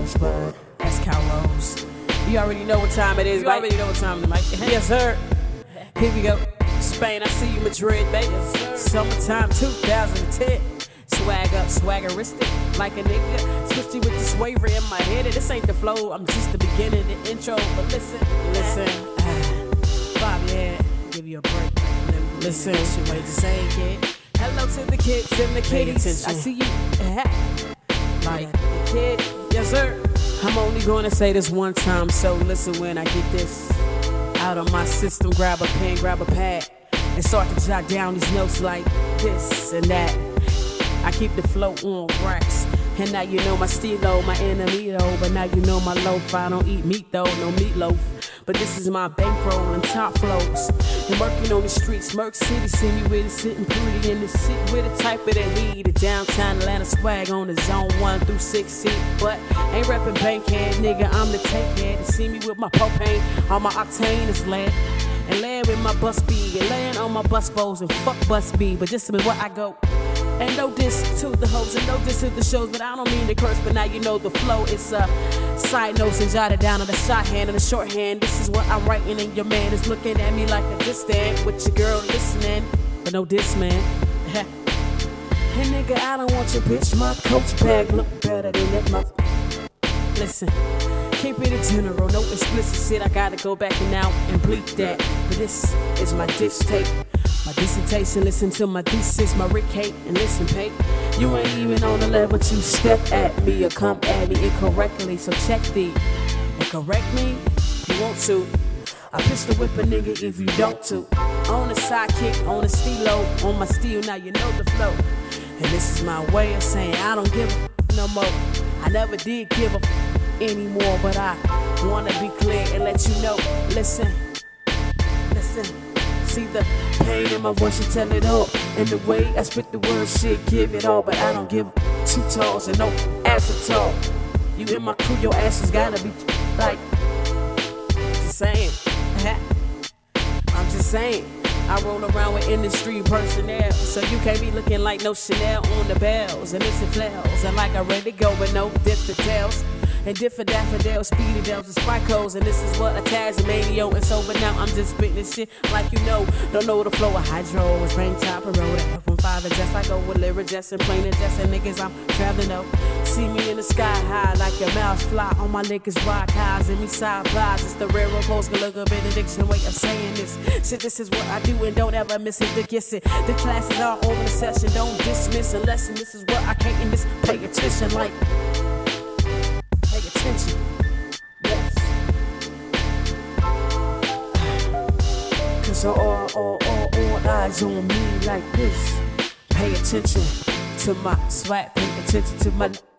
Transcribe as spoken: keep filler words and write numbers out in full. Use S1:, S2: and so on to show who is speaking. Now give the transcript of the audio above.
S1: Rosebud.
S2: That's Cal Rose. You already know what time it is,
S1: You
S2: Mike.
S1: already know what time it is, Mike.
S2: Yes, sir. Here we go. Spain, I see you, Madrid, baby.
S1: Yes,
S2: Summertime two thousand ten. Swag up, swaggeristic, like a nigga. Switchy with the swavery in my head. This ain't the flow, I'm just the beginning, the intro. But listen, listen. Ah, Bob, yeah, give you a break. Listen, what you say, kid. Hello to the kids and the kiddies. I see you. Ah, like the kid, yes, sir. I'm only gonna say this one time, so listen when I get this out of my system. Grab a pen, grab a pad, and start to jot down these notes like this and that. I keep the flow on racks, and now you know my stilo, my enemy though. But now you know my loaf. I don't eat meat though, no meatloaf. But this is my bankroll and top flows. And working on the streets, Merc City, see me with it, sitting pretty in the city with a type of the heat. The downtown Atlanta swag on the zone one through six seat. But ain't reppin' Bankhead, nigga, I'm the take head. To see me with my propane, all my octane is lead. And land with my bus speed, and land on my bus bows and fuck bus speed. But this is where I go. And no diss to the hoes and no diss to the shows, but I don't mean to curse, but now you know the flow. It's a uh, side notes and jot it down on the short hand and the shorthand. This is what I'm writing, and your man is looking at me like a distant with your girl listening, but no diss, man. Hey nigga, I don't want your bitch. My coach bag look better than that mother. Listen, keep it in general, no explicit shit. I gotta go back and out and bleep that. But this is my diss tape. My dissertation, listen to my thesis, my Rick Kate, and listen, Pate. You ain't even on the level to step at me or come at me incorrectly, so check thee and correct me if you want to. I pistol whip a nigga if you don't to. On the sidekick, on the stilo, on my steel, now you know the flow. And this is my way of saying I don't give a no more. I never did give a anymore, but I wanna be clear and let you know. Listen, listen. See the pain in my voice, you tell it all. And the way I spit the words, shit, give it all. But I don't give two toes and no ass at all. You in my crew, your ass has gotta be like. Just saying. I'm just saying. I roll around with industry personnel, so you can't be looking like no Chanel on the bells and it's flails. And like I ready to go with no different tails. And different daffodils, speedy dells, and sparkles. And this is what a Tasmania and so, but now I'm just spitting this shit like you know. Don't know the flow of hydro, it's rain top and road. F one five and just I go with lyric just and plain and just and niggas I'm traveling up. See me in the sky high like a mouse fly. All my niggas rock highs and me side buys. It's the rare post, look a benediction way of saying this. Shit, this is what I do and don't ever miss it to guess it. The class is all over the session, don't dismiss a lesson. This is what I can't in this. Pay attention like. Pay attention, yes. Cause all, all, all, all eyes on me like this. Pay attention to my swag, pay attention to my